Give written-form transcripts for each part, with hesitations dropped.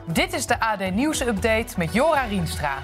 Dit is de AD Nieuws Update met Jora Rienstra.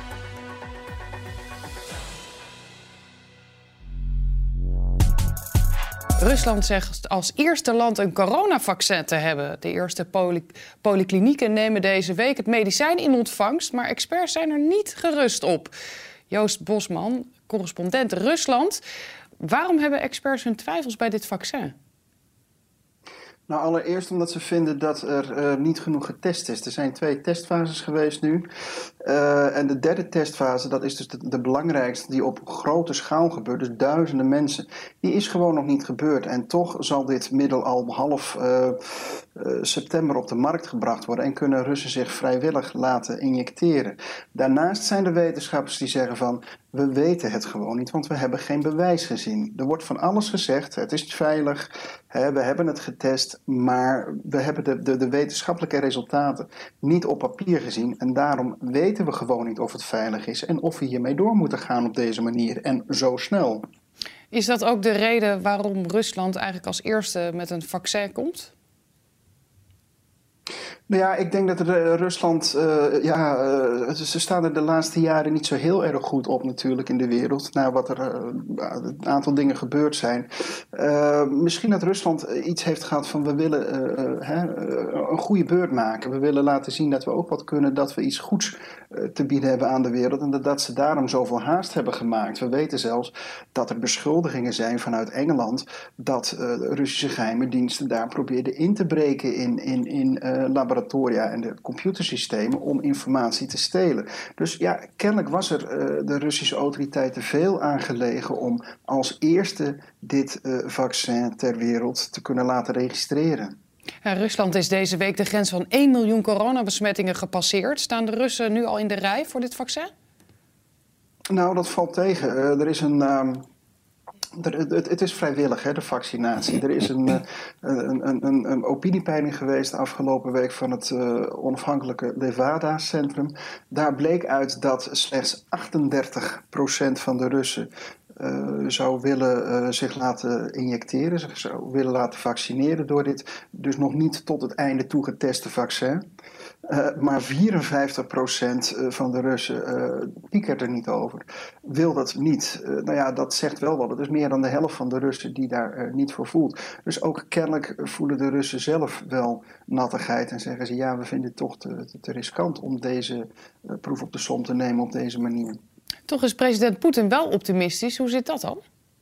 Rusland zegt als eerste land een coronavaccin te hebben. De eerste polyklinieken nemen deze week het medicijn in ontvangst, maar experts zijn er niet gerust op. Joost Bosman, correspondent Rusland. Waarom hebben experts hun twijfels bij dit vaccin? Nou, allereerst omdat ze vinden dat er niet genoeg getest is. Er zijn 2 testfases geweest nu. En de derde testfase, dat is dus de belangrijkste, die op grote schaal gebeurt. Dus duizenden mensen. Die is gewoon nog niet gebeurd. En toch zal dit middel al half september op de markt gebracht worden. En kunnen Russen zich vrijwillig laten injecteren. Daarnaast zijn er wetenschappers die zeggen van, we weten het gewoon niet, want we hebben geen bewijs gezien. Er wordt van alles gezegd, het is veilig, we hebben het getest, maar we hebben de wetenschappelijke resultaten niet op papier gezien. En daarom weten we gewoon niet of het veilig is en of we hiermee door moeten gaan op deze manier en zo snel. Is dat ook de reden waarom Rusland eigenlijk als eerste met een vaccin komt? Nou ja, ik denk dat Rusland, ze staan er de laatste jaren niet zo heel erg goed op natuurlijk in de wereld. Na wat er een aantal dingen gebeurd zijn. Misschien dat Rusland iets heeft gehad van we willen een goede beurt maken. We willen laten zien dat we ook wat kunnen, dat we iets goeds te bieden hebben aan de wereld. En dat ze daarom zoveel haast hebben gemaakt. We weten zelfs dat er beschuldigingen zijn vanuit Engeland dat Russische geheime diensten daar probeerden in te breken in laboratoria en de computersystemen om informatie te stelen. Dus ja, kennelijk was er de Russische autoriteiten veel aangelegen om als eerste dit vaccin ter wereld te kunnen laten registreren. Ja, Rusland is deze week de grens van 1 miljoen coronabesmettingen gepasseerd. Staan de Russen nu al in de rij voor dit vaccin? Nou, dat valt tegen. Er is een... Het is vrijwillig, hè, de vaccinatie. Er is een opiniepeiling geweest de afgelopen week van het onafhankelijke Levada-centrum. Daar bleek uit dat slechts 38% van de Russen zou willen zich laten injecteren, zich zou willen laten vaccineren door dit dus nog niet tot het einde toe geteste vaccin. Maar 54% van de Russen piekert er niet over, wil dat niet. Nou ja, dat zegt wel wat. Het is meer dan de helft van de Russen die daar niet voor voelt. Dus ook kennelijk voelen de Russen zelf wel nattigheid en zeggen ze ja, we vinden het toch te riskant om deze proef op de som te nemen op deze manier. Toch is president Poetin wel optimistisch. Hoe zit dat dan?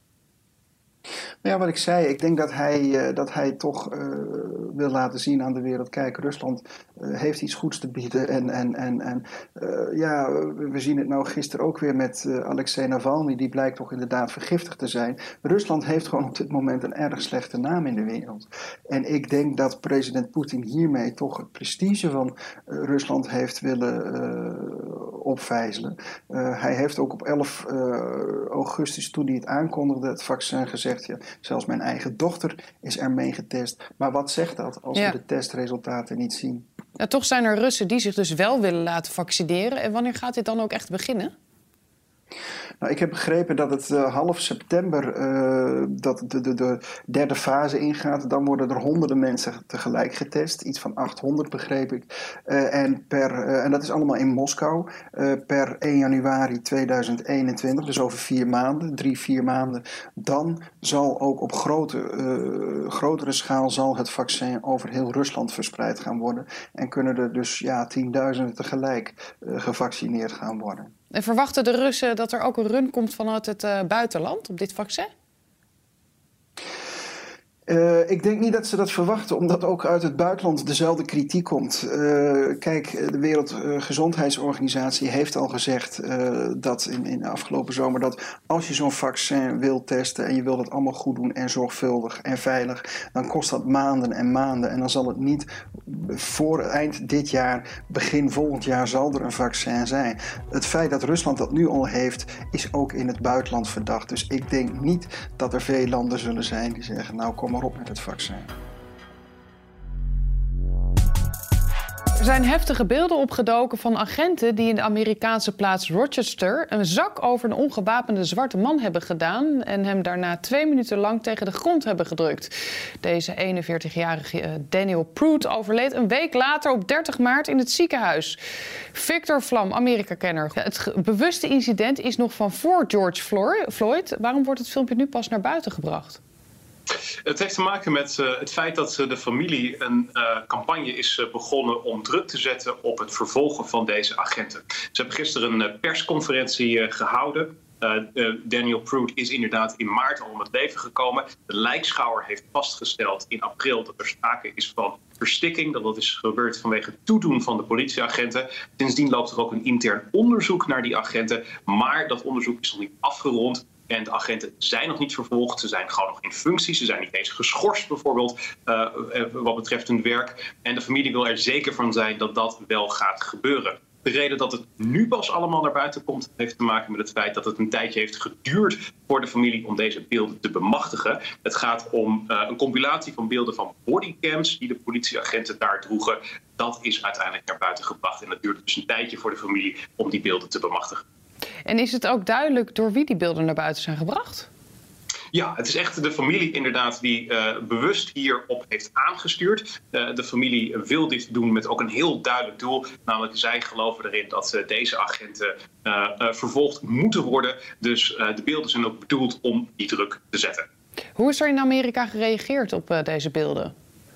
Nou ja, wat ik zei, ik denk dat hij toch wil laten zien aan de wereld, kijk, Rusland heeft iets goeds te bieden en we zien het nou gisteren ook weer met Alexei Navalny, die blijkt toch inderdaad vergiftigd te zijn. Rusland heeft gewoon op dit moment een erg slechte naam in de wereld. En ik denk dat president Poetin hiermee toch het prestige van Rusland heeft willen opvijzelen. Hij heeft ook op 11 augustus, toen hij het aankondigde, het vaccin gezegd, ja, zelfs mijn eigen dochter is ermee getest. Maar wat zegt dat als we de testresultaten niet zien? Ja, toch zijn er Russen die zich dus wel willen laten vaccineren. En wanneer gaat dit dan ook echt beginnen? Nou, ik heb begrepen dat het half september dat de derde fase ingaat. Dan worden er honderden mensen tegelijk getest. Iets van 800 begreep ik. En dat is allemaal in Moskou. Per 1 januari 2021, dus over 4 maanden, 3-4 maanden. Dan zal ook op grotere schaal zal het vaccin over heel Rusland verspreid gaan worden. En kunnen er dus tienduizenden tegelijk gevaccineerd gaan worden. En verwachten de Russen dat er ook een run komt vanuit het buitenland op dit vaccin? Ik denk niet dat ze dat verwachten, omdat ook uit het buitenland dezelfde kritiek komt. Kijk, de Wereldgezondheidsorganisatie heeft al gezegd dat in de afgelopen zomer dat als je zo'n vaccin wil testen en je wil dat allemaal goed doen en zorgvuldig en veilig, dan kost dat maanden en maanden. En dan zal het niet voor eind dit jaar, begin volgend jaar zal er een vaccin zijn. Het feit dat Rusland dat nu al heeft, is ook in het buitenland verdacht. Dus ik denk niet dat er veel landen zullen zijn die zeggen, nou kom maar op met het vaccin. Er zijn heftige beelden opgedoken van agenten die in de Amerikaanse plaats Rochester een zak over een ongewapende zwarte man hebben gedaan en hem daarna 2 minuten lang tegen de grond hebben gedrukt. Deze 41-jarige Daniel Pruitt overleed een week later op 30 maart in het ziekenhuis. Victor Vlam, Amerika-kenner. Het bewuste incident is nog van voor George Floyd. Waarom wordt het filmpje nu pas naar buiten gebracht? Het heeft te maken met het feit dat de familie een campagne is begonnen om druk te zetten op het vervolgen van deze agenten. Ze hebben gisteren een persconferentie gehouden. Daniel Pruitt is inderdaad in maart al om het leven gekomen. De lijkschouwer heeft vastgesteld in april dat er sprake is van verstikking. Dat is gebeurd vanwege het toedoen van de politieagenten. Sindsdien loopt er ook een intern onderzoek naar die agenten. Maar dat onderzoek is nog niet afgerond. En de agenten zijn nog niet vervolgd. Ze zijn gewoon nog in functie. Ze zijn niet eens geschorst bijvoorbeeld wat betreft hun werk. En de familie wil er zeker van zijn dat dat wel gaat gebeuren. De reden dat het nu pas allemaal naar buiten komt heeft te maken met het feit dat het een tijdje heeft geduurd voor de familie om deze beelden te bemachtigen. Het gaat om een compilatie van beelden van bodycams die de politieagenten daar droegen. Dat is uiteindelijk naar buiten gebracht en dat duurt dus een tijdje voor de familie om die beelden te bemachtigen. En is het ook duidelijk door wie die beelden naar buiten zijn gebracht? Ja, het is echt de familie inderdaad die bewust hierop heeft aangestuurd. De familie wil dit doen met ook een heel duidelijk doel. Namelijk, zij geloven erin dat deze agenten vervolgd moeten worden. Dus de beelden zijn ook bedoeld om die druk te zetten. Hoe is er in Amerika gereageerd op deze beelden?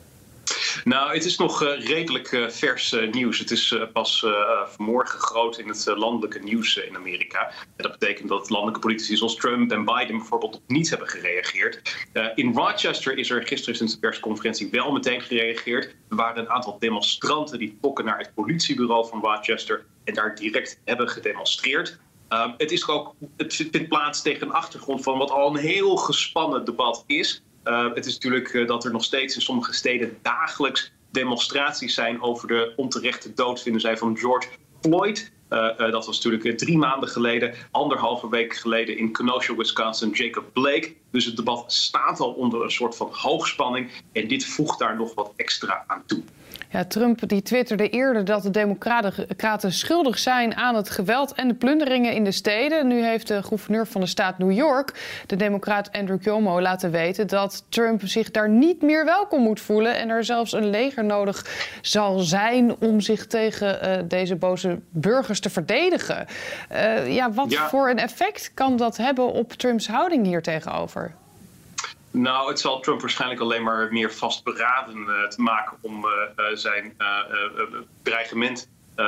Nou, het is nog redelijk vers nieuws. Het is pas vanmorgen groot in het landelijke nieuws in Amerika. En dat betekent dat landelijke politici zoals Trump en Biden bijvoorbeeld op niet hebben gereageerd. In Rochester is er gisteren sinds de persconferentie wel meteen gereageerd. Er waren een aantal demonstranten die trokken naar het politiebureau van Rochester en daar direct hebben gedemonstreerd. Het vindt plaats tegen een achtergrond van wat al een heel gespannen debat is. Het is natuurlijk dat er nog steeds in sommige steden dagelijks demonstraties zijn over de onterechte dood, vinden zij, van George Floyd. Dat was natuurlijk 3 maanden geleden, 1,5 week geleden in Kenosha, Wisconsin, Jacob Blake. Dus het debat staat al onder een soort van hoogspanning en dit voegt daar nog wat extra aan toe. Ja, Trump die twitterde eerder dat de democraten schuldig zijn aan het geweld en de plunderingen in de steden. Nu heeft de gouverneur van de staat New York, de democraat Andrew Cuomo, laten weten dat Trump zich daar niet meer welkom moet voelen en er zelfs een leger nodig zal zijn om zich tegen deze boze burgers te verdedigen. Wat voor een effect kan dat hebben op Trumps houding hier tegenover? Nou, het zal Trump waarschijnlijk alleen maar meer vastberaden te maken om zijn dreigement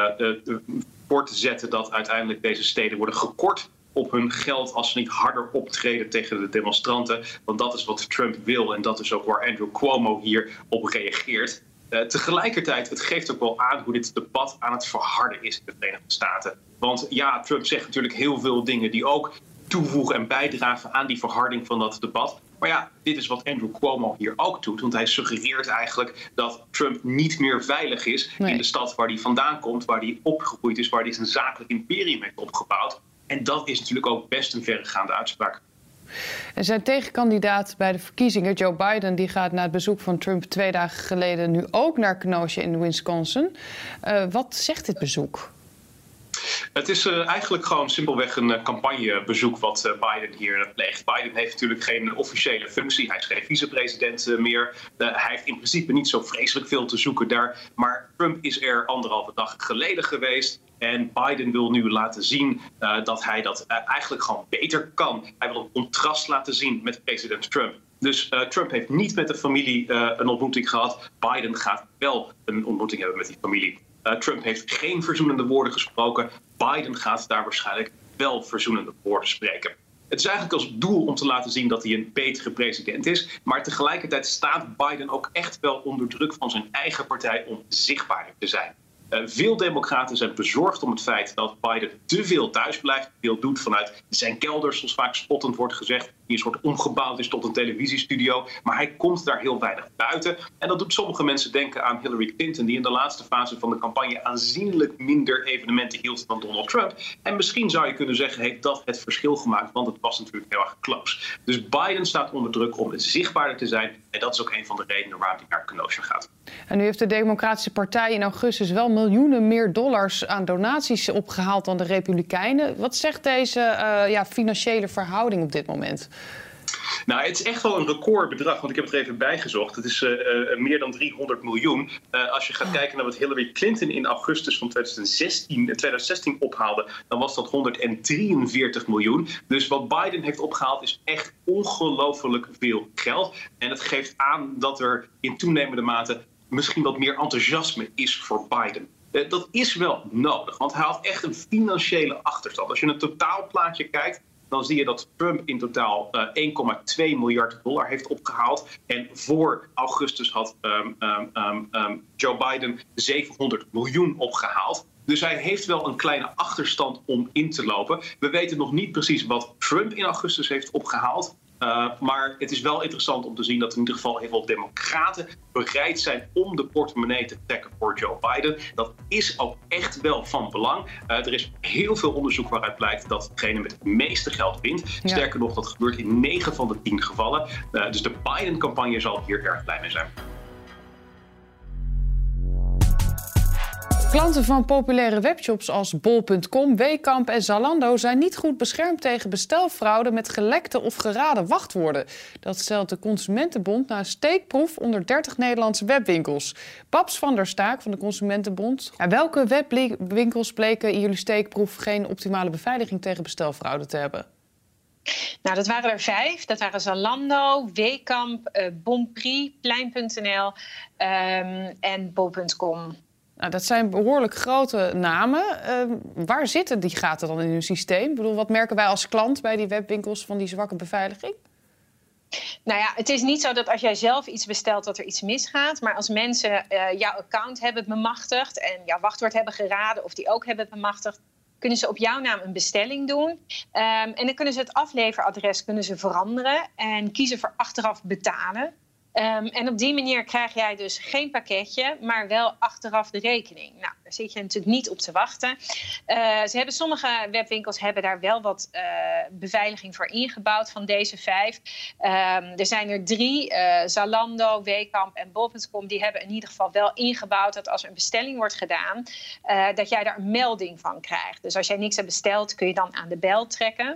voor te zetten dat uiteindelijk deze steden worden gekort op hun geld als ze niet harder optreden tegen de demonstranten. Want dat is wat Trump wil en dat is ook waar Andrew Cuomo hier op reageert. Tegelijkertijd, het geeft ook wel aan hoe dit debat aan het verharden is in de Verenigde Staten. Want ja, Trump zegt natuurlijk heel veel dingen die ook toevoegen en bijdragen aan die verharding van dat debat. Maar ja, dit is wat Andrew Cuomo hier ook doet. Want hij suggereert eigenlijk dat Trump niet meer veilig is in de stad waar hij vandaan komt, waar hij opgegroeid is, waar hij zijn zakelijk imperium heeft opgebouwd. En dat is natuurlijk ook best een verregaande uitspraak. En zijn tegenkandidaat bij de verkiezingen, Joe Biden, die gaat na het bezoek van Trump 2 dagen geleden nu ook naar Kenosha in Wisconsin. Wat zegt dit bezoek? Het is eigenlijk gewoon simpelweg een campagnebezoek wat Biden hier pleegt. Biden heeft natuurlijk geen officiële functie. Hij is geen vicepresident meer. Hij heeft in principe niet zo vreselijk veel te zoeken daar. Maar Trump is er 1,5 dag geleden geweest. En Biden wil nu laten zien dat hij dat eigenlijk gewoon beter kan. Hij wil een contrast laten zien met president Trump. Dus Trump heeft niet met de familie een ontmoeting gehad. Biden gaat wel een ontmoeting hebben met die familie. Trump heeft geen verzoenende woorden gesproken. Biden gaat daar waarschijnlijk wel verzoenende woorden spreken. Het is eigenlijk als doel om te laten zien dat hij een betere president is. Maar tegelijkertijd staat Biden ook echt wel onder druk van zijn eigen partij om zichtbaarder te zijn. Veel democraten zijn bezorgd om het feit dat Biden te veel thuis blijft. Veel doet vanuit zijn kelder, zoals vaak spottend wordt gezegd. die een soort omgebouwd is tot een televisiestudio. Maar hij komt daar heel weinig buiten. En dat doet sommige mensen denken aan Hillary Clinton, die in de laatste fase van de campagne aanzienlijk minder evenementen hield dan Donald Trump. En misschien zou je kunnen zeggen, heeft dat het verschil gemaakt, want het was natuurlijk heel erg close. Dus Biden staat onder druk om zichtbaarder te zijn. En dat is ook een van de redenen waarom hij naar Kenosha gaat. En nu heeft de Democratische Partij in augustus wel miljoenen meer dollars aan donaties opgehaald dan de Republikeinen. Wat zegt deze financiële verhouding op dit moment? Nou, het is echt wel een recordbedrag, want ik heb het er even bijgezocht. Het is meer dan 300 miljoen. Als je gaat kijken naar wat Hillary Clinton in augustus van 2016 ophaalde, dan was dat 143 miljoen. Dus wat Biden heeft opgehaald is echt ongelooflijk veel geld. En het geeft aan dat er in toenemende mate misschien wat meer enthousiasme is voor Biden. Dat is wel nodig, want hij had echt een financiële achterstand. Als je een totaalplaatje kijkt, dan zie je dat Trump in totaal 1,2 miljard dollar heeft opgehaald. En voor augustus had Joe Biden 700 miljoen opgehaald. Dus hij heeft wel een kleine achterstand om in te lopen. We weten nog niet precies wat Trump in augustus heeft opgehaald. Maar het is wel interessant om te zien dat in ieder geval heel veel democraten bereid zijn om de portemonnee te trekken voor Joe Biden. Dat is ook echt wel van belang. Er is heel veel onderzoek waaruit blijkt dat degene met het meeste geld wint. Ja. Sterker nog, dat gebeurt in 9 van de 10 gevallen. Dus de Biden-campagne zal hier erg blij mee zijn. Klanten van populaire webshops als bol.com, Wekamp en Zalando zijn niet goed beschermd tegen bestelfraude met gelekte of geraden wachtwoorden. Dat stelt de Consumentenbond na een steekproef onder 30 Nederlandse webwinkels. Babs van der Staak van de Consumentenbond. Welke webwinkels bleken in jullie steekproef geen optimale beveiliging tegen bestelfraude te hebben? Nou, dat waren er 5. Dat waren Zalando, Wekamp, Bonprix, Plein.nl en bol.com. Nou, dat zijn behoorlijk grote namen. Waar zitten die gaten dan in hun systeem? Ik bedoel, wat merken wij als klant bij die webwinkels van die zwakke beveiliging? Nou ja, het is niet zo dat als jij zelf iets bestelt dat er iets misgaat. Maar als mensen jouw account hebben bemachtigd en jouw wachtwoord hebben geraden of die ook hebben bemachtigd, kunnen ze op jouw naam een bestelling doen. En dan kunnen ze het afleveradres veranderen en kiezen voor achteraf betalen. En op die manier krijg jij dus geen pakketje, maar wel achteraf de rekening. Nou, daar zit je natuurlijk niet op te wachten. Sommige webwinkels hebben daar wel wat beveiliging voor ingebouwd van deze 5. Er zijn er 3, Zalando, Wekamp en bol.com. Die hebben in ieder geval wel ingebouwd dat als er een bestelling wordt gedaan, dat jij daar een melding van krijgt. Dus als jij niks hebt besteld, kun je dan aan de bel trekken.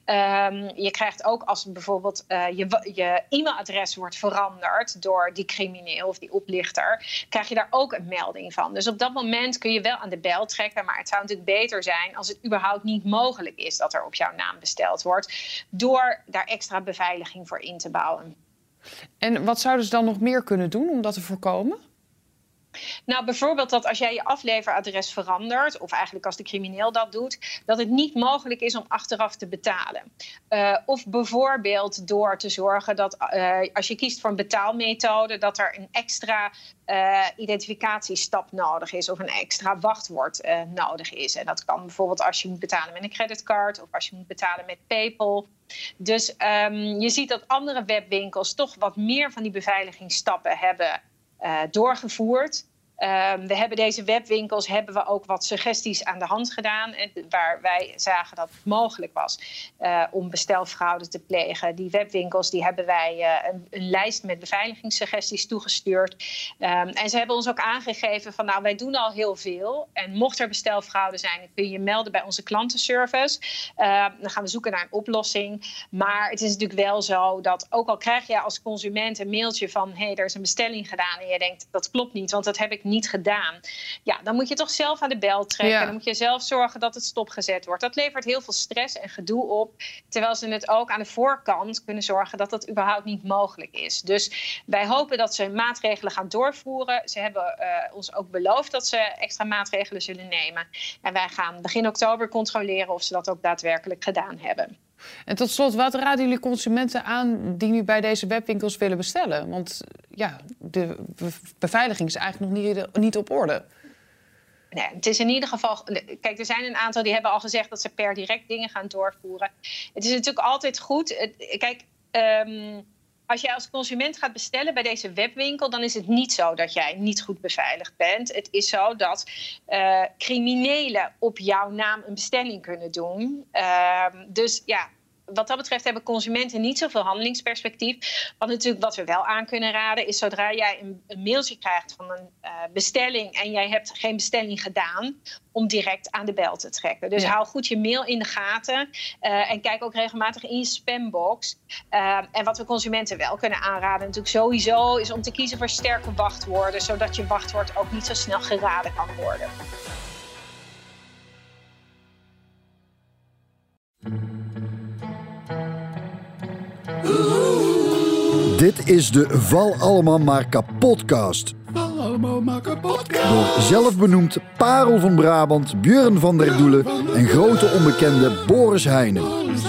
Je krijgt ook als bijvoorbeeld je e-mailadres wordt veranderd door die crimineel of die oplichter, krijg je daar ook een melding van. Dus op dat moment kun je wel aan de bel trekken, maar het zou natuurlijk beter zijn als het überhaupt niet mogelijk is dat er op jouw naam besteld wordt, door daar extra beveiliging voor in te bouwen. En wat zouden ze dan nog meer kunnen doen om dat te voorkomen? Nou, bijvoorbeeld dat als jij je afleveradres verandert, of eigenlijk als de crimineel dat doet, dat het niet mogelijk is om achteraf te betalen. Of bijvoorbeeld door te zorgen dat als je kiest voor een betaalmethode, dat er een extra identificatiestap nodig is of een extra wachtwoord nodig is. En dat kan bijvoorbeeld als je moet betalen met een creditcard of als je moet betalen met PayPal. Dus je ziet dat andere webwinkels toch wat meer van die beveiligingsstappen hebben doorgevoerd. We hebben deze webwinkels ook wat suggesties aan de hand gedaan, waar wij zagen dat het mogelijk was om bestelfraude te plegen. Die webwinkels hebben wij een lijst met beveiligingssuggesties toegestuurd. En ze hebben ons ook aangegeven van nou, wij doen al heel veel. En mocht er bestelfraude zijn, dan kun je je melden bij onze klantenservice. Dan gaan we zoeken naar een oplossing. Maar het is natuurlijk wel zo dat ook al krijg je als consument een mailtje van hey, er is een bestelling gedaan en je denkt dat klopt niet, want dat heb ik niet gedaan. Ja, dan moet je toch zelf aan de bel trekken. Ja. Dan moet je zelf zorgen dat het stopgezet wordt. Dat levert heel veel stress en gedoe op. Terwijl ze het ook aan de voorkant kunnen zorgen dat dat überhaupt niet mogelijk is. Dus wij hopen dat ze maatregelen gaan doorvoeren. Ze hebben ons ook beloofd dat ze extra maatregelen zullen nemen. En wij gaan begin oktober controleren of ze dat ook daadwerkelijk gedaan hebben. En tot slot, wat raden jullie consumenten aan die nu bij deze webwinkels willen bestellen? Want ja, de beveiliging is eigenlijk nog niet op orde. Nee, het is in ieder geval... Kijk, er zijn een aantal die hebben al gezegd dat ze per direct dingen gaan doorvoeren. Het is natuurlijk altijd goed. Als jij als consument gaat bestellen bij deze webwinkel, dan is het niet zo dat jij niet goed beveiligd bent. Het is zo dat criminelen op jouw naam een bestelling kunnen doen. Dus ja, wat dat betreft hebben consumenten niet zoveel handelingsperspectief. Want natuurlijk wat we wel aan kunnen raden is zodra jij een mailtje krijgt van een bestelling en jij hebt geen bestelling gedaan, om direct aan de bel te trekken. Dus hou goed je mail in de gaten en kijk ook regelmatig in je spambox. En wat we consumenten wel kunnen aanraden natuurlijk sowieso is om te kiezen voor sterke wachtwoorden, zodat je wachtwoord ook niet zo snel geraden kan worden. Dit is de Val Allemaal Maar Kapotcast. Val allemaal maar kapotcast. Door zelfbenoemd Parel van Brabant, Björn van der Doelen en grote onbekende Boris Heijnen.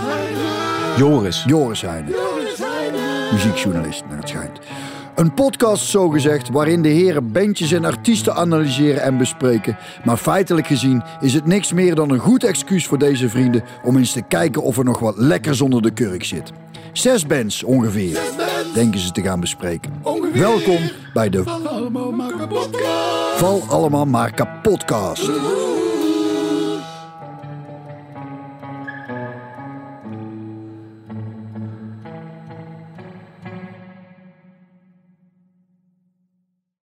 Joris Heijnen. Muziekjournalist, naar het schijnt. Een podcast zogezegd waarin de heren bandjes en artiesten analyseren en bespreken. Maar feitelijk gezien is het niks meer dan een goed excuus voor deze vrienden om eens te kijken of er nog wat lekkers onder de kurk zit. 6 bands ongeveer, denken ze te gaan bespreken. Welkom bij de Val allemaal maar kapotcast. Val Allemaal Maar Kapotcast.